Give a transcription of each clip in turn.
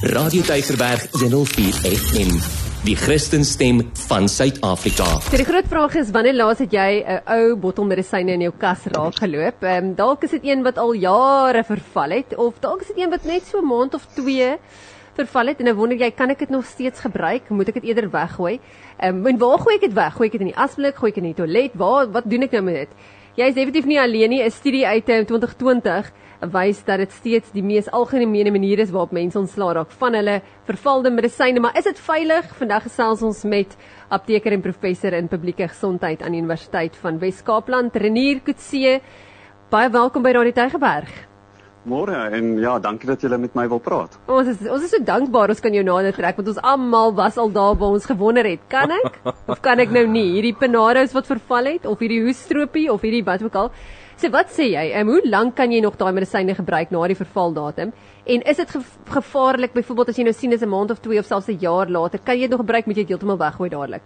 Radio Tygerberg 104 FM, die Christenstem van Suid-Afrika. So die groot vraag is, wanneer laas het jy 'n ou bottel medisyne in jou kas raakgeloop? Dalk is dit een wat al jare verval het, of dalk is dit een wat net so 'n maand of 2 verval het, en dan wonder jy, kan ek dit nog steeds gebruik? Moet ek dit eerder weggooi? En waar gooi ek dit weg? Gooi ek dit in die asblik? Gooi ek dit in die toilet? Wat doen ek nou met dit? Jy is definitief nie alleen nie. 'n Studie uit 2020 wys dat dit steeds die mees algemene manier is waarop mense ontslae raak van hulle vervalde medisyne. Maar is dit veilig? Vandag gesels ons met apteker en professor in publieke gesondheid aan die Universiteit van Wes-Kaapland, Renier Coetzee. Baie welkom by Radio Tygerberg. Môre, en ja, dankie dat julle met my wil praat. Ons is so dankbaar ons kan jou nader trek, want ons almal was al daar waar ons gewonder het, kan ek? Of kan ek nou nie? Hierdie Panados wat verval het, of hierdie hoestroopie, of hierdie wat ook al. So wat sê jy? Hoe lank kan jy nog daai medisyne gebruik na die vervaldatum? En is dit gevaarlik, byvoorbeeld as jy nou sien is 'n maand of 2 of selfs 'n jaar later, kan jy dit nog gebruik, moet jy dit heeltemal weggooi dadelik?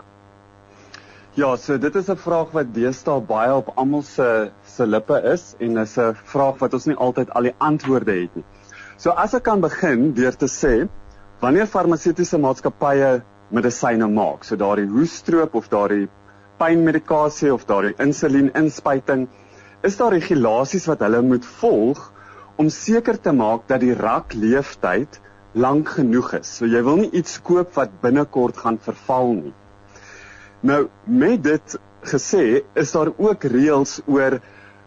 Ja, so dit is 'n vraag wat deesdae baie op almal se lippe is, en is 'n vraag wat ons nie altyd al die antwoorde het nie. So as ek kan begin deur te sê, wanneer farmaseutiese maatskappye medisyne maak, so daardie hoesstroop of daardie pynmedikasie of daardie insulien-inspuiting, is daar regulasies wat hulle moet volg om seker te maak dat die rakleeftyd lank genoeg is. So jy wil nie iets koop wat binnekort gaan verval nie. Nou, met dit gesê, is daar ook reëls oor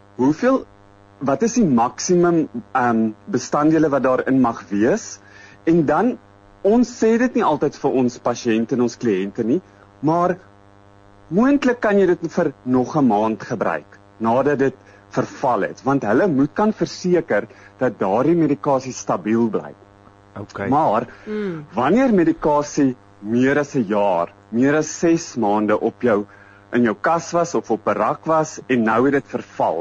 wat is die maksimum bestanddele wat daarin mag wees, en dan, ons sê dit nie altyd vir ons pasiënte en ons kliënte nie, maar moontlik kan jy dit vir nog 'n maand gebruik, nadat dit verval het, want hulle moet kan verseker dat daardie medikasie stabiel bly. Okay. Maar, wanneer medikasie meer as 'n jaar, meer as 6 maande in jou kas was of op 'n rak was, en nou het dit verval,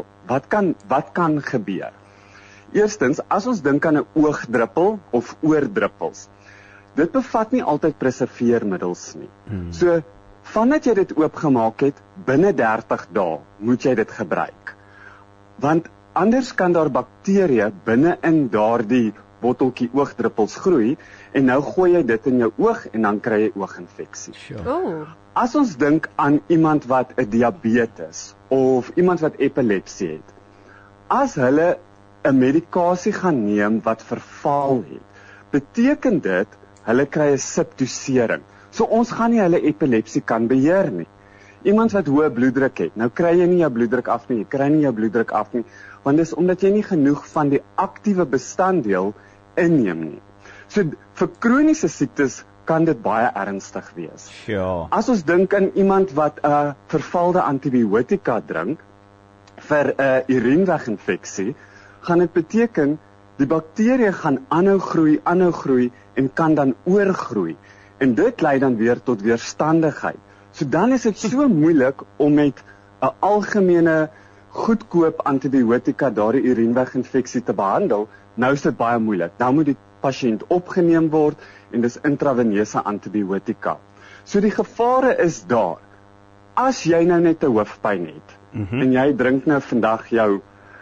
wat kan gebeur? Eerstens, as ons dink aan 'n oogdruppel of oordruppels, dit bevat nie altyd preserveermiddels nie. So, vandat jy dit oopgemaak het, binne 30 dae moet jy dit gebruik. Want anders kan daar bakterieë binne in daardie botteltjie oogdruppels groei, en nou gooi jy dit in jou oog, en dan kry jy ooginfeksie. Sure. As ons dink aan iemand wat 'n diabetes, of iemand wat epilepsie het, as hulle 'n medikasie gaan neem wat verval het, beteken dit, hulle kry 'n subdosering. So ons gaan nie hulle epilepsie kan beheer nie. Iemand wat hoë bloeddruk het, nou kry jy nie jou bloeddruk af nie, jy kry nie jou bloeddruk af nie, want dis omdat jy nie genoeg van die aktiewe bestanddeel inneem nie. So vir kroniese siektes kan dit baie ernstig wees. Ja. As ons dink aan iemand wat 'n vervalde antibiotika drink vir 'n urineweginfeksie, gaan dit beteken die bakterieë gaan aanhou groei en kan dan oorgroei, en dit lei dan weer tot weerstandigheid. So dan is dit so moeilik om met 'n algemene goedkoop antibiotika daardie urineweginfeksie te behandel. Nou is dit baie moeilik. Dan moet die pasiënt opgeneem word, en dis intraveneuse antibiotika. So die gevare is daar. As jy nou net 'n hoofpyn het, en jy drink nou vandag jou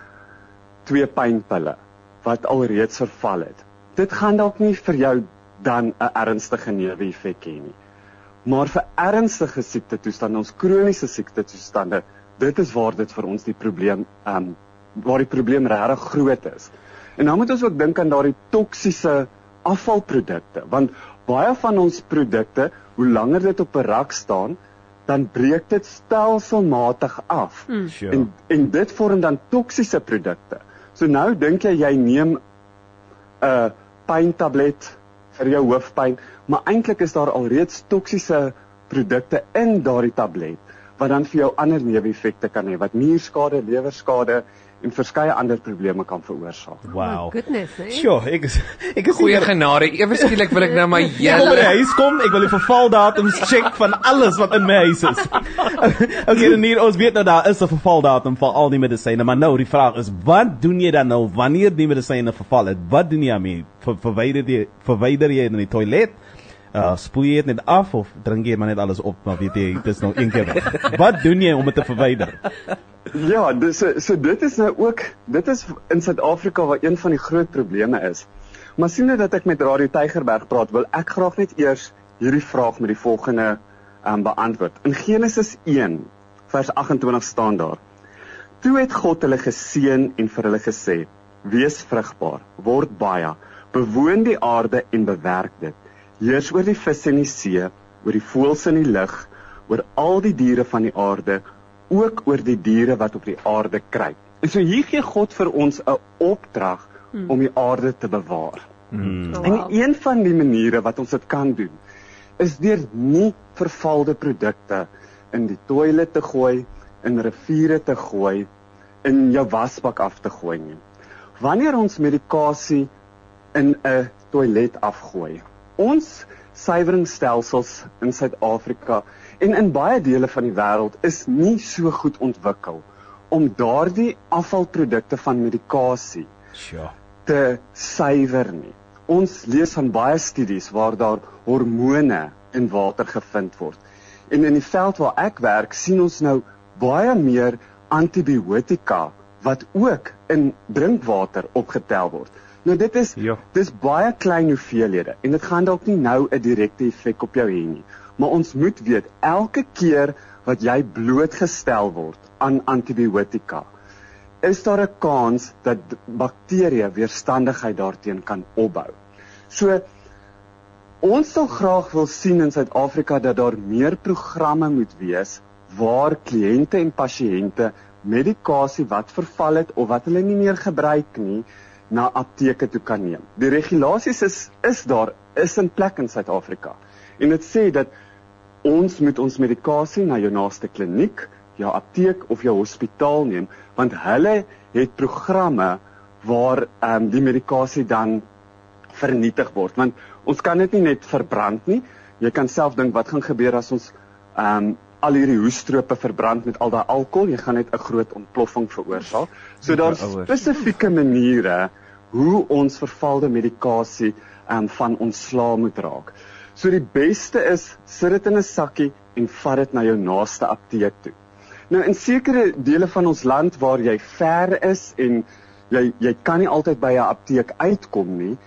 2 pynpille wat alreeds verval het, dit gaan dalk nie vir jou dan 'n ernstige neeweffek hê nie. Maar vir ernstige siektetoestande, ons kroniese siektetoestande, dit is waar dit vir ons die probleem, waar die probleem regtig groot is. En dan moet ons ook dink aan daardie toksiese afvalprodukte, want baie van ons produkte, hoe langer dit op 'n rak staan, dan breek dit stelselmatig af. Sure. En dit vorm dan toksiese produkte. So nou dink jy neem 'n pyntablet vir jou hoofpyn, maar eintlik is daar alreeds toksiese produkte in daardie tablet, wat dan vir jou ander neeweffekte kan hê, wat nierskade, lewerskade en verskeie ander probleme kan veroorsaak. Wow. My goodness, hè? Sure, ek is Goeie genade, ewe skielik wil ek nou maar Ek wil by die huis kom, ek wil die vervaldatums check van alles wat in my huis is. Okay, Renier, ons weet nou daar is 'n vervaldatum vir al die medisyne, maar nou die vraag is, wat doen jy dan nou wanneer die medisyne verval het? Wat doen jy daarmee? Verwyder jy in die toilet? Spoel jy dit net af of drink jy maar net alles op, maar weet jy, dit is nou een keer weg. Wat doen jy om dit te verwyder? Ja, so dit is nou ook, dit is in Suid-Afrika waar een van die groot probleme is. Maar sien dat ek met Radio Tygerberg praat, wil ek graag net eers hierdie vraag met die volgende beantwoord. In Genesis 1, vers 28 staan daar: Toe het God hulle geseën en vir hulle gesê: Wees vrugbaar, word baie, bewoon die aarde en bewerk dit. Heers oor die visse in die see, oor die voëls in die lug, oor al die diere van die aarde, ook oor die diere wat op die aarde kruip. En so hier gee God vir ons 'n opdrag om die aarde te bewaar. En een van die maniere wat ons dit kan doen, is deur nie vervalde produkte in die toilet te gooi, in riviere te gooi, in jou wasbak af te gooi nie. Wanneer ons medikasie in 'n toilet afgooi, ons suiweringsstelsels in Suid-Afrika en in baie dele van die wêreld is nie so goed ontwikkel om daardie afvalprodukte van medikasie te suiwer nie. Ons lees van baie studies waar daar hormone in water gevind word. En in die veld waar ek werk, sien ons nou baie meer antibiotika wat ook in drinkwater opgetel word. Nou dis baie klein hoeveelhede en dit gaan dalk nie nou 'n direkte effek op jou hê nie. Maar ons moet weet, elke keer wat jy blootgestel word aan antibiotika, is daar 'n kans dat bakterieë weerstandigheid daarteen kan opbou. So, ons sal graag wil sien in Suid-Afrika dat daar meer programme moet wees waar kliënte en pasiënte medikasie wat verval het of wat hulle nie meer gebruik nie, na apteke toe kan neem. Die regulasies is in plek in Suid-Afrika. En dit sê dat ons moet ons medikasie na jou naaste kliniek, jou apteek of jou hospitaal neem, want hulle het programme waar die medikasie dan vernietig word. Want ons kan dit nie net verbrand nie. Jy kan self dink wat gaan gebeur as ons al hierdie hoestrope verbrand met al daai alkohol, jy gaan net 'n groot ontploffing veroorsaak. So daar's spesifieke maniere hoe ons vervalde medikasie van ontslae moet raak. So die beste is, sit dit in 'n sakkie en vat dit na jou naaste apteek toe. Nou in sekere dele van ons land waar jy ver is en jy kan nie altyd by 'n apteek uitkom nie,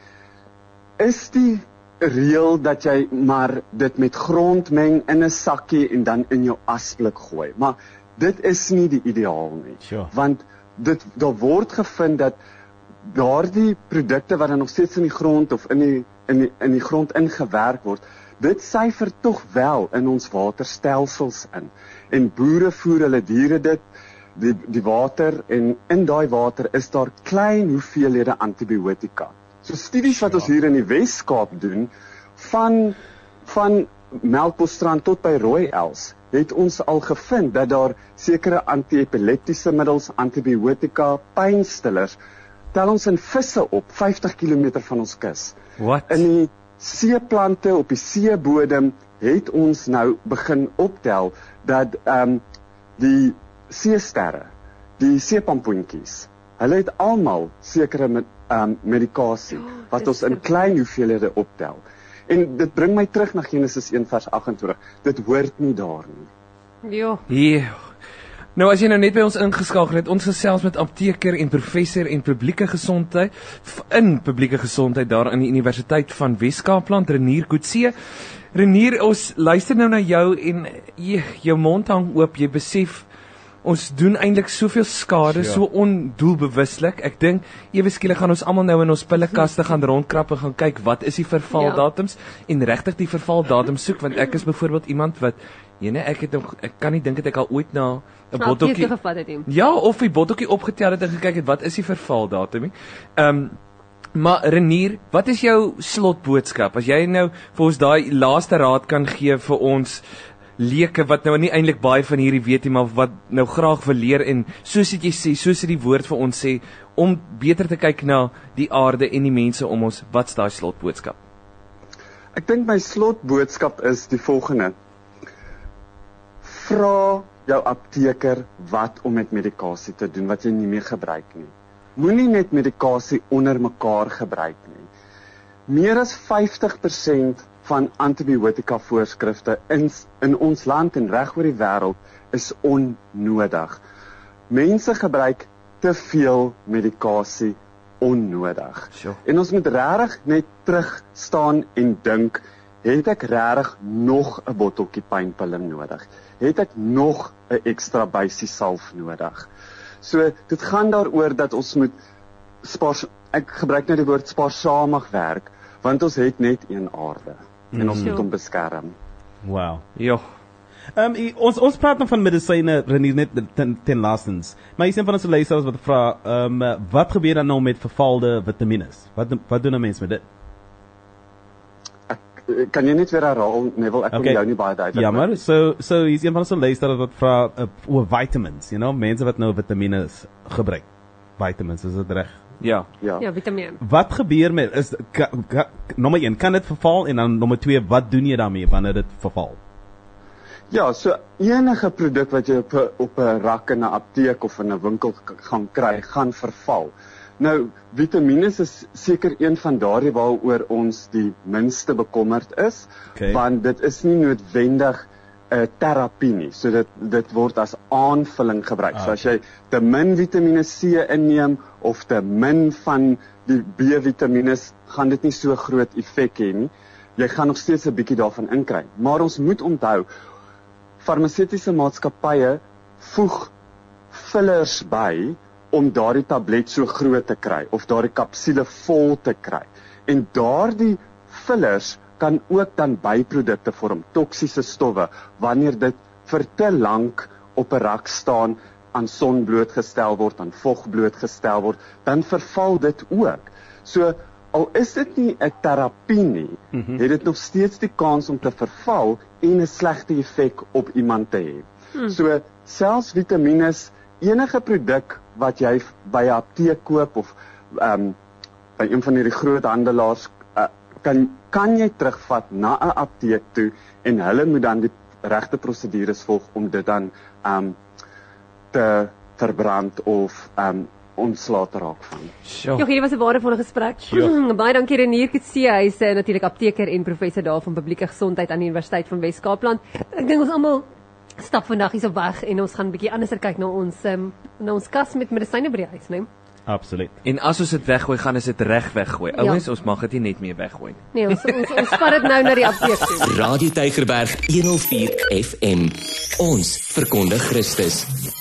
is die reël dat jy maar dit met grond meng in 'n sakkie en dan in jou asblik gooi. Maar dit is nie die ideaal nie. Sure. Want daar word gevind dat daardie produkte wat dan nog steeds in die grond of in die grond ingewerk word, dit syfer tog wel in ons waterstelsels in. En boere voer hulle diere die water, en in daai water is daar klein hoeveelhede antibiotika. So studies wat ons hier in die Wes-Kaap doen, van Melkbosstrand tot by Rooiels, het ons al gevind dat daar sekere anti-epileptiese middels, antibiotika, pynstillers, tel ons in visse op 50 km van ons kus. What? In die seeplante op die seebodem het ons nou begin optel dat die seesterre, die seepampoentjies, hulle het almal sekere medikasie wat ons in klein hoeveelhede optel. En dit bring my terug na Genesis 1 vers 28. Dit hoort nie daar nie. Ja. Nou as jy nou net by ons ingeskakel het, ons gesels met apteker en professor in publieke gesondheid daar aan die Universiteit van Wes-Kaapland, Renier Coetzee. Renier, ons luister nou na jou en jou mond hang oop, jy besef ons doen eintlik soveel skade, so ondoelbewuslik. Ek dink ewe skielik gaan ons almal nou in ons pillekaste gaan rondkrap en gaan kyk wat is die vervaldatums en regtig die vervaldatum soek, want ek is byvoorbeeld iemand wat ek kan nie dink dat ek al ooit na 'n botteltjie gevat het nie. Ja, of 'n botteltjie opgetel het en gekyk het wat is die vervaldatum nie. Maar Renier, wat is jou slotboodskap? As jy nou vir ons daai laaste raad kan gee vir ons leuke wat nou nie eintlik baie van hierdie weet nie, maar wat nou graag wil leer en soos jy sê, soos die woord vir ons sê, om beter te kyk na die aarde en die mense om ons, wat's daai slotboodskap? Ek dink my slotboodskap is die volgende. Vra jou apteker wat om met medikasie te doen wat jy nie meer gebruik nie. Moenie net medikasie onder mekaar gebruik nie. Meer as 50% van antibiotika voorskrifte in ons land en reg oor die wêreld is onnodig. Mense gebruik te veel medikasie onnodig. Sure. En ons moet regtig net terug staan en dink, het ek regtig nog 'n botteltjie pynpillen nodig? Het ek nog 'n ekstra bysie salf nodig? So dit gaan daaroor dat ons moet ek gebruik nou die woord spaarsamig werk, want ons het net een aarde en ons moet hom beskerm. Wow. Ja. Ons praat nog van medisyne, Renier, net ten laastens. Maar jy sien van ons luisteraars wat vra, wat gebeur dan nou met vervalde vitamines? Wat doen 'n mens met dit? Kan jy net weer herhaal, Neville? Ek kon jou nie baie duidelik. Jammer, so hier's een van ons luisteraars wat vra oor vitamins, mense wat nou vitamines gebruik. Vitamins, is dit reg? Ja. Ja, vitamine. Wat gebeur met nommer 1, kan dit verval, en dan nommer 2, wat doen jy daarmee wanneer dit verval? Ja, so enige produk wat jy op 'n rak in 'n apteek of in 'n winkel gaan kry, gaan verval. Nou, vitamines is seker een van daardie waaroor ons die minste bekommerd is, want dit is nie noodwendig 'n terapie nie. So dit word as aanvulling gebruik. So as jy te min Vitamiene C inneem of te min van die B-vitamines, gaan dit nie so groot effek hê nie. Jy gaan nog steeds 'n bietjie daarvan inkry. Maar ons moet onthou, farmaseutiese maatskappye voeg fillers by om daardie tablet so groot te kry of daardie kapsule vol te kry. En daardie fillers kan ook dan byprodukte vorm, toksiese stowwe, wanneer dit vir te lank op 'n rak staan, aan son blootgestel word, aan vog blootgestel word, dan verval dit ook. So al is dit nie 'n terapie nie, het dit nog steeds die kans om te verval en 'n slegte effek op iemand te hê. So selfs vitamines, enige produk wat jy by 'n apteek koop of by een van hierdie groot handelaars, kan jy terugvat na 'n apteek toe en hulle moet dan die regte prosedures volg om dit dan te verbrand of ontslae te raak van. Ja, hierdie was 'n waardevolle gesprek. Baie dankie Renier Coetzee, hy is natuurlik apteker en professor daar van publieke gesondheid aan die Universiteit van Wes-Kaapland. Ek dink ons almal stap vandag hier op weg en ons gaan 'n bietjie anders kyk na ons kas met medisyne by die huis, né? Absoluut. En as ons dit weggooi, gaan ons dit reg weggooi. Ouens, ons mag dit nie net meer weggooi nie. Nee, ons vat dit nou na die apteek toe. Radio Tygerberg 104 FM. Ons verkondig Christus.